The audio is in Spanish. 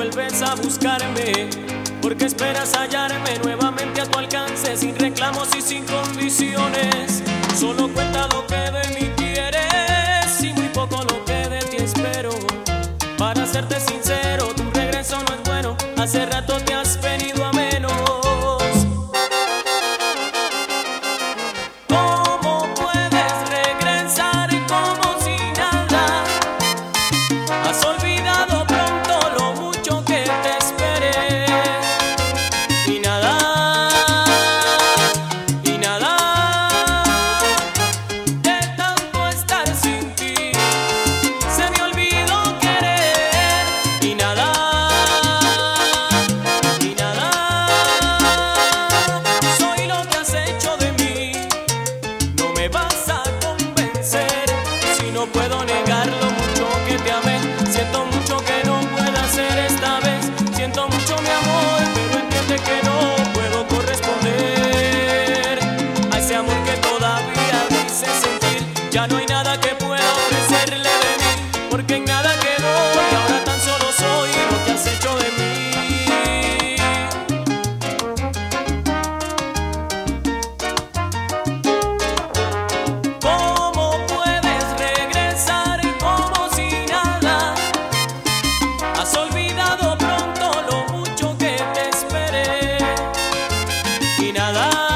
vuelves a buscarme, porque esperas hallarme nuevamente a tu alcance, sin reclamos y sin condiciones. Solo cuenta lo que de mí quieres y muy poco lo que de ti espero. Para serte sincero, tu regreso no es bueno, hace rato te has venido a menos. ¿Cómo puedes regresar como si nada? Has olvidado pronto lo mucho que te esperé. Y nada, de tanto estar sin ti, se me olvidó querer. Y nada, soy lo que has hecho de mí. No me vas a convencer si no puedo negar lo mucho que te amé. Siento mucho que no pueda ser esta vez. Siento mucho mi amor, pero entiende que no puedo corresponder a ese amor que todavía me hice sentir. Ya no hay nada que pueda ofrecerle de mí, porque en nada quedó y ahora tan solo soy lo que has hecho de mí. ¿Cómo puedes regresar como si nada? Has olvidado pronto lo mucho que te esperé. Y nada,